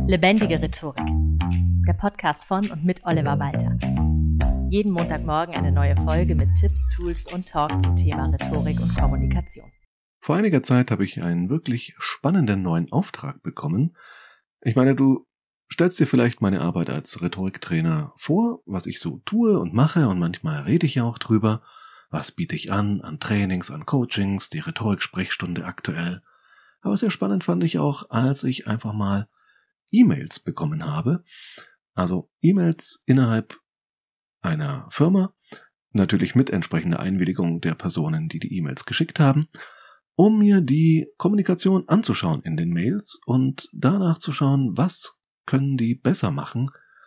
Lebendige Rhetorik. Der Podcast von und mit Oliver Walter. Jeden Montagmorgen eine neue Folge mit Tipps, Tools und Talk zum Thema Rhetorik und Kommunikation. Vor einiger Zeit habe ich einen wirklich spannenden neuen Auftrag bekommen. Ich meine, du stellst dir vielleicht meine Arbeit als Rhetoriktrainer vor, was ich so tue und mache, und manchmal rede ich ja auch drüber. Was biete ich an Trainings, an Coachings, die Rhetorik-Sprechstunde aktuell. Aber sehr spannend fand ich auch, als ich einfach mal E-Mails bekommen habe. Also E-Mails innerhalb einer Firma, natürlich mit entsprechender Einwilligung der Personen, die die E-Mails geschickt haben, um mir die Kommunikation anzuschauen in den Mails und danach zu schauen, was können die besser machen,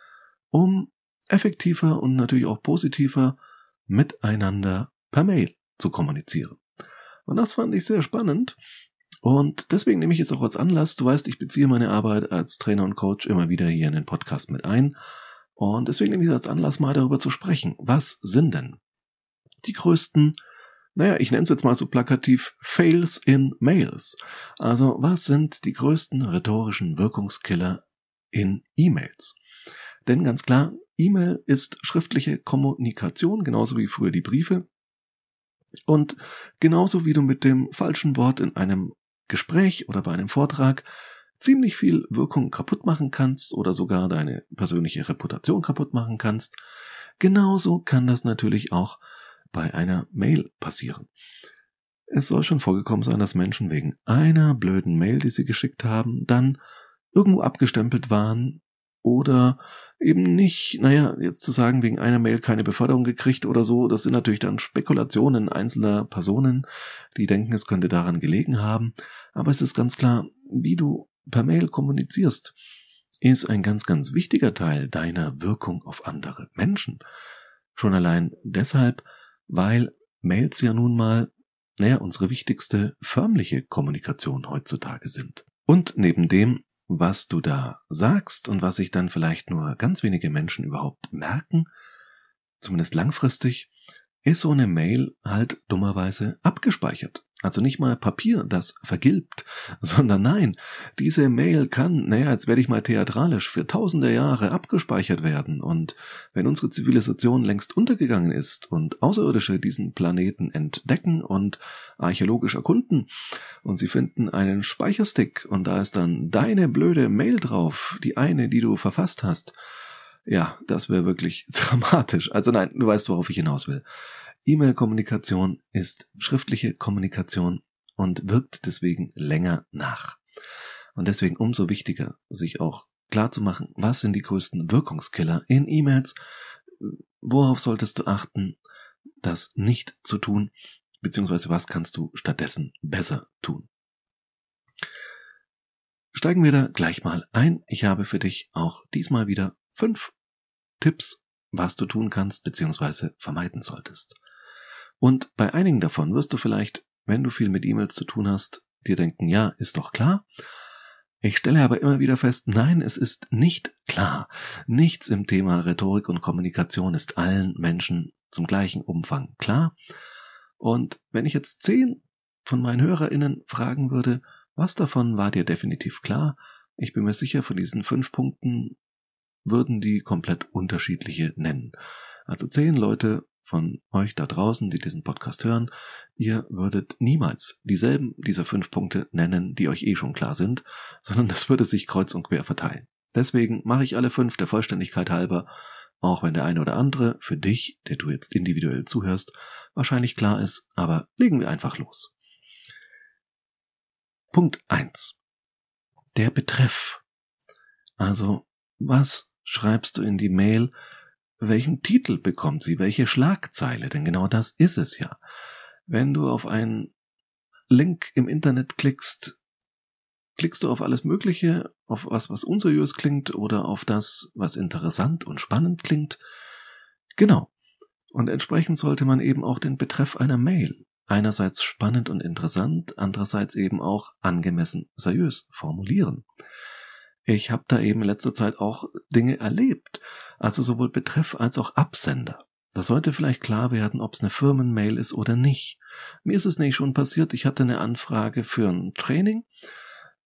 um effektiver und natürlich auch positiver miteinander per Mail zu kommunizieren. Und das fand ich sehr spannend. Und deswegen nehme ich es auch als Anlass. Du weißt, ich beziehe meine Arbeit als Trainer und Coach immer wieder hier in den Podcast mit ein. Und deswegen nehme ich es als Anlass, mal darüber zu sprechen. Was sind denn die größten, ich nenne es jetzt mal so plakativ, Fails in Mails? Also, was sind die größten rhetorischen Wirkungskiller in E-Mails? Denn ganz klar, E-Mail ist schriftliche Kommunikation, genauso wie früher die Briefe. Und genauso wie du mit dem falschen Wort in einem Gespräch oder bei einem Vortrag ziemlich viel Wirkung kaputt machen kannst oder sogar deine persönliche Reputation kaputt machen kannst, genauso kann das natürlich auch bei einer Mail passieren. Es soll schon vorgekommen sein, dass Menschen wegen einer blöden Mail, die sie geschickt haben, dann irgendwo abgestempelt waren oder eben nicht, jetzt zu sagen, wegen einer Mail keine Beförderung gekriegt oder so, das sind natürlich dann Spekulationen einzelner Personen, die denken, es könnte daran gelegen haben. Aber es ist ganz klar, wie du per Mail kommunizierst, ist ein ganz, ganz wichtiger Teil deiner Wirkung auf andere Menschen. Schon allein deshalb, weil Mails ja nun mal, unsere wichtigste förmliche Kommunikation heutzutage sind. Und neben dem, was du da sagst und was sich dann vielleicht nur ganz wenige Menschen überhaupt merken, zumindest langfristig, ist so eine Mail halt dummerweise abgespeichert. Also nicht mal Papier, das vergilbt, sondern nein, diese Mail kann, jetzt werde ich mal theatralisch, für tausende Jahre abgespeichert werden. Und wenn unsere Zivilisation längst untergegangen ist und Außerirdische diesen Planeten entdecken und archäologisch erkunden und sie finden einen Speicherstick und da ist dann deine blöde Mail drauf, die eine, die du verfasst hast, ja, das wäre wirklich dramatisch. Also nein, du weißt, worauf ich hinaus will. E-Mail-Kommunikation ist schriftliche Kommunikation und wirkt deswegen länger nach. Und deswegen umso wichtiger, sich auch klar zu machen, was sind die größten Wirkungskiller in E-Mails, worauf solltest du achten, das nicht zu tun, beziehungsweise was kannst du stattdessen besser tun. Steigen wir da gleich mal ein. Ich habe für dich auch diesmal wieder 5 Tipps, was du tun kannst, beziehungsweise vermeiden solltest. Und bei einigen davon wirst du vielleicht, wenn du viel mit E-Mails zu tun hast, dir denken, ja, ist doch klar. Ich stelle aber immer wieder fest, nein, es ist nicht klar. Nichts im Thema Rhetorik und Kommunikation ist allen Menschen zum gleichen Umfang klar. Und wenn ich jetzt 10 von meinen HörerInnen fragen würde, was davon war dir definitiv klar? Ich bin mir sicher, von diesen 5 Punkten würden die komplett unterschiedliche nennen. Also 10 Leute von euch da draußen, die diesen Podcast hören, ihr würdet niemals dieselben dieser 5 Punkte nennen, die euch schon klar sind, sondern das würde sich kreuz und quer verteilen. Deswegen mache ich alle 5 der Vollständigkeit halber, auch wenn der eine oder andere für dich, der du jetzt individuell zuhörst, wahrscheinlich klar ist, aber legen wir einfach los. Punkt 1. Der Betreff. Also, was schreibst du in die Mail? Welchen Titel bekommt sie? Welche Schlagzeile? Denn genau das ist es ja. Wenn du auf einen Link im Internet klickst du auf alles Mögliche, auf was unseriös klingt oder auf das, was interessant und spannend klingt. Genau. Und entsprechend sollte man eben auch den Betreff einer Mail einerseits spannend und interessant, andererseits eben auch angemessen seriös formulieren. Ich habe da eben in letzter Zeit auch Dinge erlebt, also sowohl Betreff als auch Absender. Da sollte vielleicht klar werden, ob es eine Firmenmail ist oder nicht. Mir ist es nämlich schon passiert, ich hatte eine Anfrage für ein Training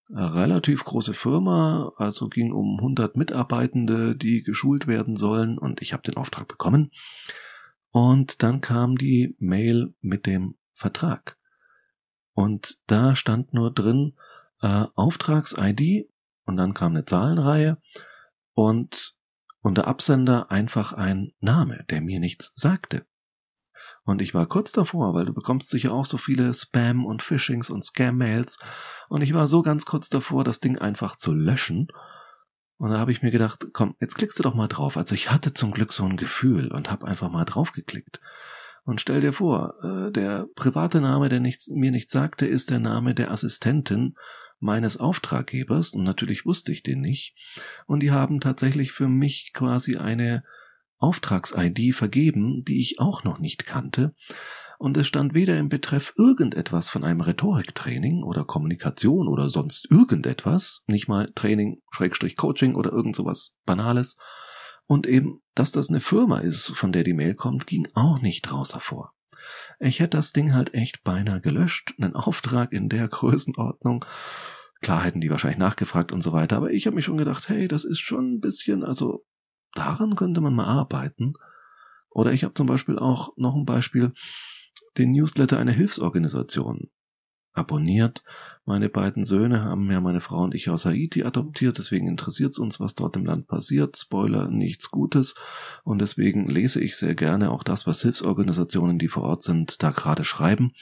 Eine relativ große Firma, also ging um 100 Mitarbeitende, die geschult werden sollen, und ich habe den Auftrag bekommen. Und dann kam die Mail mit dem Vertrag. Und da stand nur drin Auftrags-ID, und dann kam eine Zahlenreihe und unter Absender einfach ein Name, der mir nichts sagte. Und ich war kurz davor, weil du bekommst sicher auch so viele Spam- und Phishings und Scam-Mails, und ich war so ganz kurz davor, das Ding einfach zu löschen. Und da habe ich mir gedacht, komm, jetzt klickst du doch mal drauf. Also ich hatte zum Glück so ein Gefühl und habe einfach mal drauf geklickt. Und stell dir vor, der private Name, der mir nichts sagte, ist der Name der Assistentin meines Auftraggebers, und natürlich wusste ich den nicht. Und die haben tatsächlich für mich quasi eine Auftrags-ID vergeben, die ich auch noch nicht kannte. Und es stand weder im Betreff irgendetwas von einem Rhetoriktraining oder Kommunikation oder sonst irgendetwas, nicht mal Training, Coaching oder irgend sowas Banales. Und eben, dass das eine Firma ist, von der die Mail kommt, ging auch nicht raus hervor. Ich hätte das Ding halt echt beinahe gelöscht, einen Auftrag in der Größenordnung. Klar hätten die wahrscheinlich nachgefragt und so weiter, aber ich habe mich schon gedacht, hey, das ist schon ein bisschen, also daran könnte man mal arbeiten. Oder ich habe zum Beispiel auch noch ein Beispiel, den Newsletter einer Hilfsorganisation abonniert. Meine beiden Söhne haben ja meine Frau und ich aus Haiti adoptiert, deswegen interessiert es uns, was dort im Land passiert. Spoiler, nichts Gutes. Und deswegen lese ich sehr gerne auch das, was Hilfsorganisationen, die vor Ort sind, da gerade schreiben.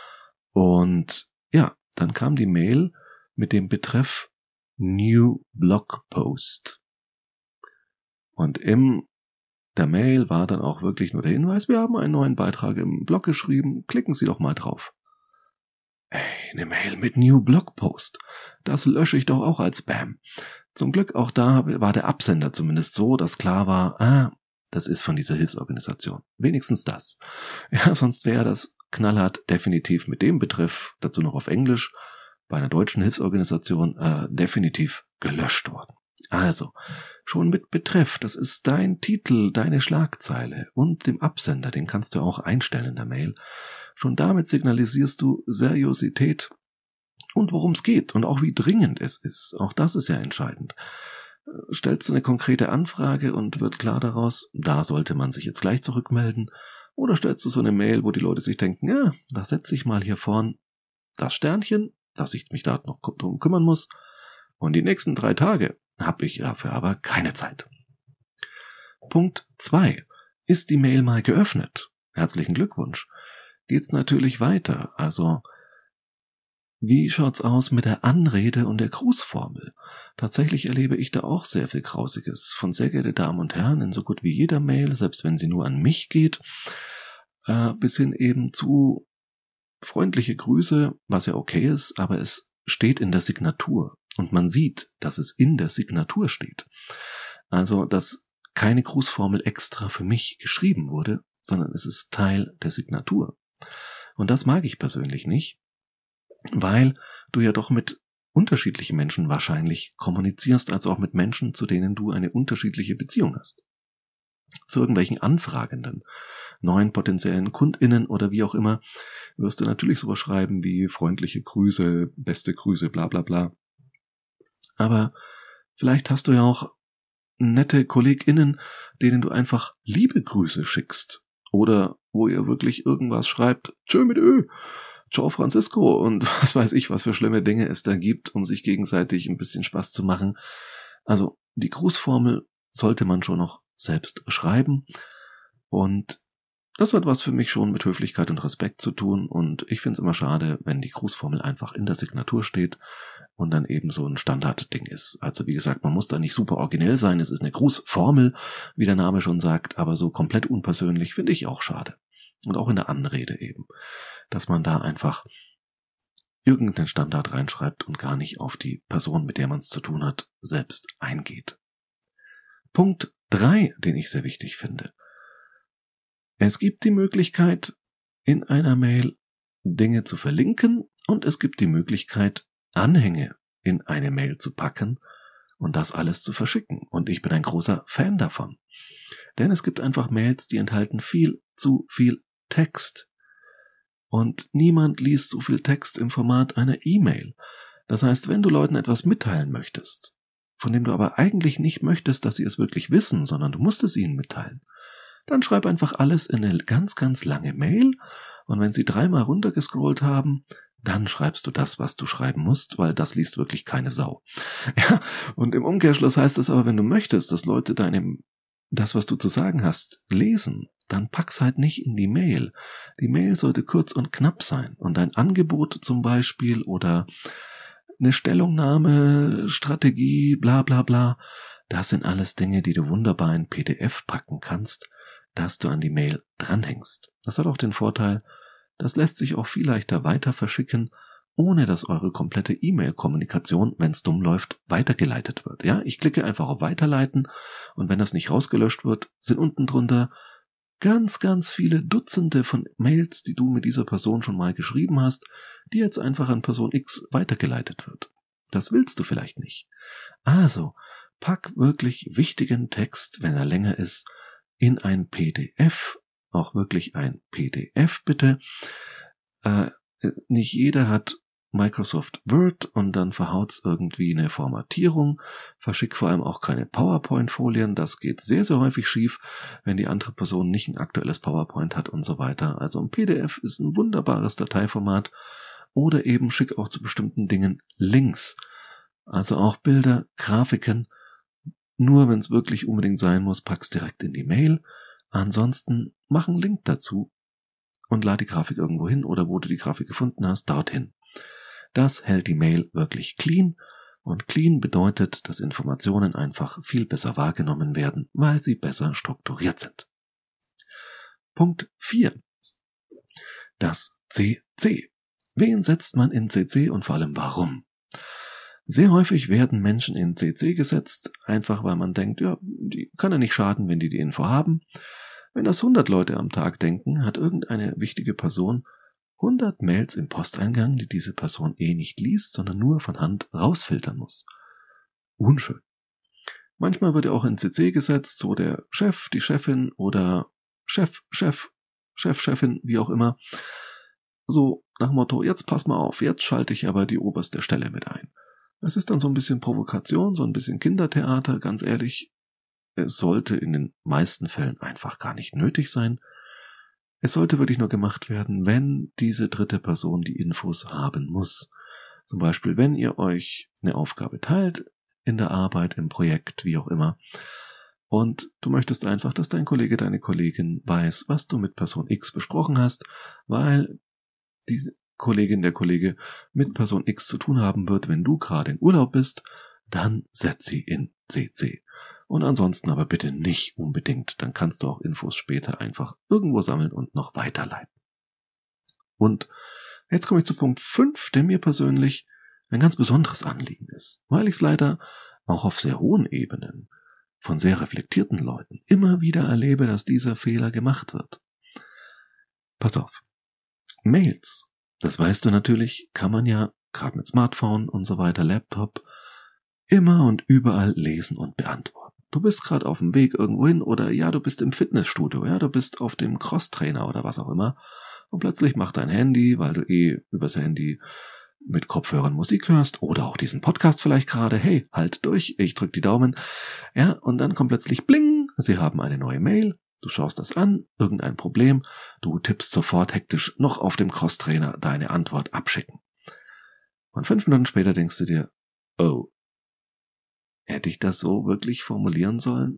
Und ja, dann kam die Mail mit dem Betreff New Blog Post. Und in der Mail war dann auch wirklich nur der Hinweis, wir haben einen neuen Beitrag im Blog geschrieben, klicken Sie doch mal drauf. Ey, eine Mail mit New Blog Post. Das lösche ich doch auch als Spam. Zum Glück auch da war der Absender zumindest so, dass klar war, das ist von dieser Hilfsorganisation. Wenigstens das. Ja, sonst wäre das knallhart definitiv mit dem Betreff, dazu noch auf Englisch, bei einer deutschen Hilfsorganisation definitiv gelöscht worden. Also, schon mit Betreff, das ist dein Titel, deine Schlagzeile, und dem Absender, den kannst du auch einstellen in der Mail. Schon damit signalisierst du Seriosität und worum es geht und auch wie dringend es ist. Auch das ist ja entscheidend. Stellst du eine konkrete Anfrage und wird klar daraus, da sollte man sich jetzt gleich zurückmelden, oder stellst du so eine Mail, wo die Leute sich denken, ja, da setze ich mal hier vorn das Sternchen, dass ich mich da noch drum kümmern muss, und die nächsten 3 Tage habe ich dafür aber keine Zeit. Punkt 2. Ist die Mail mal geöffnet? Herzlichen Glückwunsch. Geht's natürlich weiter. Also, wie schaut's aus mit der Anrede und der Grußformel? Tatsächlich erlebe ich da auch sehr viel Grausiges. Von sehr geehrte Damen und Herren in so gut wie jeder Mail, selbst wenn sie nur an mich geht, bis hin eben zu freundliche Grüße, was ja okay ist, aber es steht in der Signatur. Und man sieht, dass es in der Signatur steht. Also, dass keine Grußformel extra für mich geschrieben wurde, sondern es ist Teil der Signatur. Und das mag ich persönlich nicht, weil du ja doch mit unterschiedlichen Menschen wahrscheinlich kommunizierst, also auch mit Menschen, zu denen du eine unterschiedliche Beziehung hast. Zu irgendwelchen Anfragenden, neuen potenziellen KundInnen oder wie auch immer, wirst du natürlich sowas schreiben wie freundliche Grüße, beste Grüße, bla bla bla. Aber vielleicht hast du ja auch nette KollegInnen, denen du einfach liebe Grüße schickst. Oder wo ihr wirklich irgendwas schreibt, tschö mit Ö, ciao Francisco, und was weiß ich, was für schlimme Dinge es da gibt, um sich gegenseitig ein bisschen Spaß zu machen. Also die Grußformel sollte man schon noch selbst schreiben. Und das hat was für mich schon mit Höflichkeit und Respekt zu tun, und ich finde es immer schade, wenn die Grußformel einfach in der Signatur steht und dann eben so ein Standardding ist. Also wie gesagt, man muss da nicht super originell sein, es ist eine Grußformel, wie der Name schon sagt, aber so komplett unpersönlich finde ich auch schade. Und auch in der Anrede eben, dass man da einfach irgendeinen Standard reinschreibt und gar nicht auf die Person, mit der man es zu tun hat, selbst eingeht. Punkt 3, den ich sehr wichtig finde. Es gibt die Möglichkeit, in einer Mail Dinge zu verlinken, und es gibt die Möglichkeit, Anhänge in eine Mail zu packen und das alles zu verschicken. Und ich bin ein großer Fan davon. Denn es gibt einfach Mails, die enthalten viel zu viel Text. Und niemand liest so viel Text im Format einer E-Mail. Das heißt, wenn du Leuten etwas mitteilen möchtest, von dem du aber eigentlich nicht möchtest, dass sie es wirklich wissen, sondern du musst es ihnen mitteilen, dann schreib einfach alles in eine ganz, ganz lange Mail und wenn sie 3-mal runtergescrollt haben, dann schreibst du das, was du schreiben musst, weil das liest wirklich keine Sau. Ja, und im Umkehrschluss heißt es aber, wenn du möchtest, dass Leute das, was du zu sagen hast, lesen, dann pack's halt nicht in die Mail. Die Mail sollte kurz und knapp sein und ein Angebot zum Beispiel oder eine Stellungnahme, Strategie, bla bla bla, das sind alles Dinge, die du wunderbar in PDF packen kannst, dass du an die Mail dranhängst. Das hat auch den Vorteil, das lässt sich auch viel leichter weiter verschicken, ohne dass eure komplette E-Mail-Kommunikation, wenn es dumm läuft, weitergeleitet wird. Ja, ich klicke einfach auf Weiterleiten und wenn das nicht rausgelöscht wird, sind unten drunter ganz, ganz viele Dutzende von Mails, die du mit dieser Person schon mal geschrieben hast, die jetzt einfach an Person X weitergeleitet wird. Das willst du vielleicht nicht. Also, pack wirklich wichtigen Text, wenn er länger ist, in ein PDF, auch wirklich ein PDF bitte. Nicht jeder hat Microsoft Word und dann verhaut's irgendwie eine Formatierung. Verschick vor allem auch keine PowerPoint-Folien. Das geht sehr, sehr häufig schief, wenn die andere Person nicht ein aktuelles PowerPoint hat und so weiter. Also ein PDF ist ein wunderbares Dateiformat oder eben schick auch zu bestimmten Dingen Links. Also auch Bilder, Grafiken. Nur wenn es wirklich unbedingt sein muss, pack's direkt in die Mail. Ansonsten mach einen Link dazu und lad die Grafik irgendwo hin oder wo du die Grafik gefunden hast, dorthin. Das hält die Mail wirklich clean und clean bedeutet, dass Informationen einfach viel besser wahrgenommen werden, weil sie besser strukturiert sind. Punkt 4. Das CC. Wen setzt man in CC und vor allem warum? Sehr häufig werden Menschen in CC gesetzt, einfach weil man denkt, ja, die kann ja nicht schaden, wenn die Info haben. Wenn das 100 Leute am Tag denken, hat irgendeine wichtige Person 100 Mails im Posteingang, die diese Person nicht liest, sondern nur von Hand rausfiltern muss. Unschön. Manchmal wird ja auch in CC gesetzt, so der Chef, die Chefin oder Chefin, wie auch immer. So nach dem Motto, jetzt pass mal auf, jetzt schalte ich aber die oberste Stelle mit ein. Das ist dann so ein bisschen Provokation, so ein bisschen Kindertheater, ganz ehrlich. Es sollte in den meisten Fällen einfach gar nicht nötig sein. Es sollte wirklich nur gemacht werden, wenn diese dritte Person die Infos haben muss. Zum Beispiel, wenn ihr euch eine Aufgabe teilt, in der Arbeit, im Projekt, wie auch immer, und du möchtest einfach, dass dein Kollege, deine Kollegin weiß, was du mit Person X besprochen hast, weil diese Kollegin, der Kollege mit Person X zu tun haben wird, wenn du gerade in Urlaub bist, dann setz sie in CC. Und ansonsten aber bitte nicht unbedingt, dann kannst du auch Infos später einfach irgendwo sammeln und noch weiterleiten. Und jetzt komme ich zu Punkt 5, der mir persönlich ein ganz besonderes Anliegen ist, weil ich es leider auch auf sehr hohen Ebenen von sehr reflektierten Leuten immer wieder erlebe, dass dieser Fehler gemacht wird. Pass auf. Mails, das weißt du natürlich, kann man ja, gerade mit Smartphone und so weiter, Laptop, immer und überall lesen und beantworten. Du bist gerade auf dem Weg irgendwo hin oder ja, du bist im Fitnessstudio, ja, du bist auf dem Crosstrainer oder was auch immer und plötzlich macht dein Handy, weil du übers Handy mit Kopfhörern Musik hörst oder auch diesen Podcast vielleicht gerade, hey, halt durch, ich drück die Daumen, ja, und dann kommt plötzlich bling, sie haben eine neue Mail, du schaust das an, irgendein Problem, du tippst sofort hektisch noch auf dem Crosstrainer deine Antwort abschicken. Und 5 Minuten später denkst du dir, oh, hätte ich das so wirklich formulieren sollen?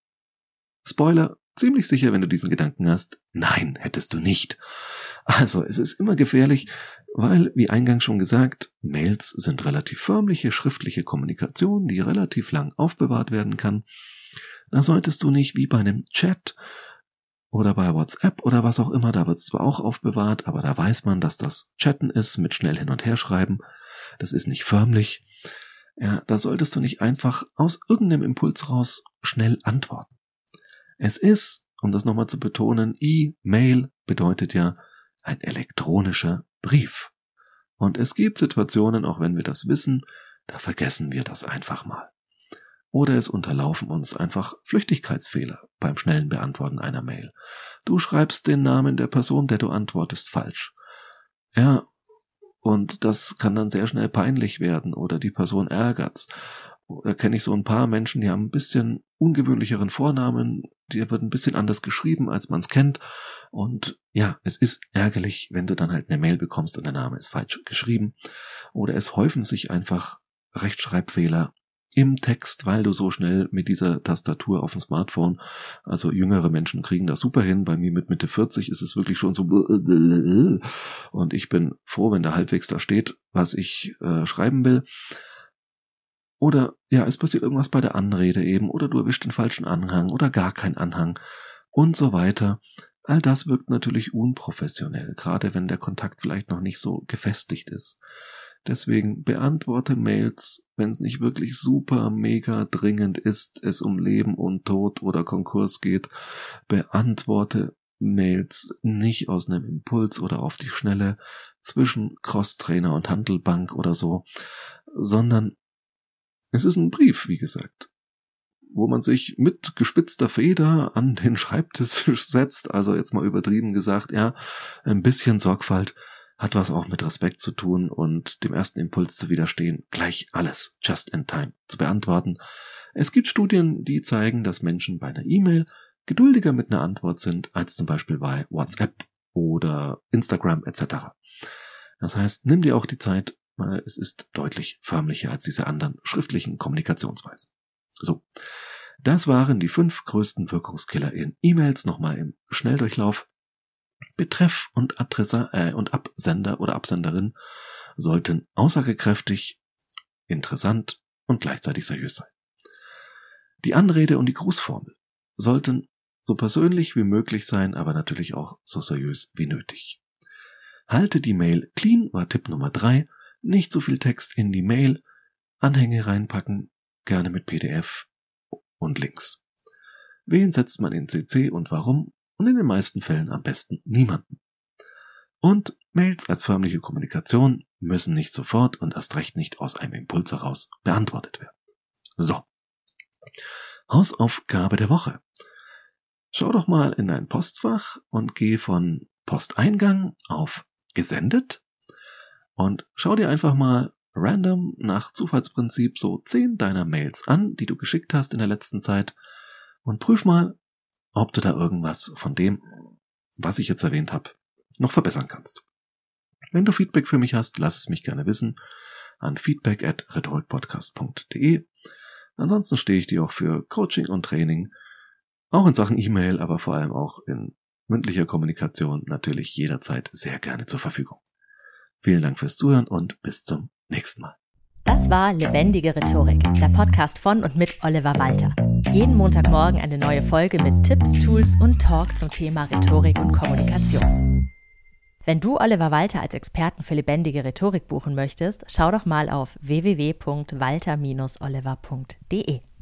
Spoiler, ziemlich sicher, wenn du diesen Gedanken hast, nein, hättest du nicht. Also, es ist immer gefährlich, weil, wie eingangs schon gesagt, Mails sind relativ förmliche, schriftliche Kommunikation, die relativ lang aufbewahrt werden kann. Da solltest du nicht wie bei einem Chat oder bei WhatsApp oder was auch immer, da wird es zwar auch aufbewahrt, aber da weiß man, dass das Chatten ist mit schnell hin und her schreiben. Das ist nicht förmlich. Ja, da solltest du nicht einfach aus irgendeinem Impuls raus schnell antworten. Es ist, um das nochmal zu betonen, E-Mail bedeutet ja ein elektronischer Brief. Und es gibt Situationen, auch wenn wir das wissen, da vergessen wir das einfach mal. Oder es unterlaufen uns einfach Flüchtigkeitsfehler beim schnellen Beantworten einer Mail. Du schreibst den Namen der Person, der du antwortest, falsch. Ja, und das kann dann sehr schnell peinlich werden oder die Person ärgert's. Oder kenne ich so ein paar Menschen, die haben ein bisschen ungewöhnlicheren Vornamen, die wird ein bisschen anders geschrieben, als man es kennt. Und ja, es ist ärgerlich, wenn du dann halt eine Mail bekommst und der Name ist falsch geschrieben. Oder es häufen sich einfach Rechtschreibfehler im Text, weil du so schnell mit dieser Tastatur auf dem Smartphone, also jüngere Menschen kriegen das super hin, bei mir mit Mitte 40 ist es wirklich schon so und ich bin froh, wenn da halbwegs da steht, was ich schreiben will. Oder ja, es passiert irgendwas bei der Anrede eben, oder du erwischst den falschen Anhang oder gar keinen Anhang und so weiter. All das wirkt natürlich unprofessionell, gerade wenn der Kontakt vielleicht noch nicht so gefestigt ist. Deswegen beantworte Mails, wenn es nicht wirklich super mega dringend ist, es um Leben und Tod oder Konkurs geht. Beantworte Mails nicht aus einem Impuls oder auf die Schnelle zwischen Crosstrainer und Handelbank oder so, sondern es ist ein Brief, wie gesagt, wo man sich mit gespitzter Feder an den Schreibtisch setzt, also jetzt mal übertrieben gesagt, ja, ein bisschen Sorgfalt hat was auch mit Respekt zu tun und dem ersten Impuls zu widerstehen, gleich alles just in time zu beantworten. Es gibt Studien, die zeigen, dass Menschen bei einer E-Mail geduldiger mit einer Antwort sind, als zum Beispiel bei WhatsApp oder Instagram etc. Das heißt, nimm dir auch die Zeit, weil es ist deutlich förmlicher als diese anderen schriftlichen Kommunikationsweisen. So, das waren die 5 größten Wirkungskiller in E-Mails, nochmal im Schnelldurchlauf. Betreff und und Absender oder Absenderin sollten aussagekräftig, interessant und gleichzeitig seriös sein. Die Anrede und die Grußformel sollten so persönlich wie möglich sein, aber natürlich auch so seriös wie nötig. Halte die Mail clean, war Tipp Nummer 3. Nicht so viel Text in die Mail, Anhänge reinpacken, gerne mit PDF und Links. Wen setzt man in CC und warum? Und in den meisten Fällen am besten niemanden. Und Mails als förmliche Kommunikation müssen nicht sofort und erst recht nicht aus einem Impuls heraus beantwortet werden. So. Hausaufgabe der Woche. Schau doch mal in dein Postfach und geh von Posteingang auf Gesendet und schau dir einfach mal random nach Zufallsprinzip so 10 deiner Mails an, die du geschickt hast in der letzten Zeit und prüf mal, ob du da irgendwas von dem, was ich jetzt erwähnt habe, noch verbessern kannst. Wenn du Feedback für mich hast, lass es mich gerne wissen an feedback@rhetorikpodcast.de. Ansonsten stehe ich dir auch für Coaching und Training, auch in Sachen E-Mail, aber vor allem auch in mündlicher Kommunikation natürlich jederzeit sehr gerne zur Verfügung. Vielen Dank fürs Zuhören und bis zum nächsten Mal. Das war Lebendige Rhetorik, der Podcast von und mit Oliver Walter. Jeden Montagmorgen eine neue Folge mit Tipps, Tools und Talk zum Thema Rhetorik und Kommunikation. Wenn du Oliver Walter als Experten für lebendige Rhetorik buchen möchtest, schau doch mal auf www.walter-oliver.de.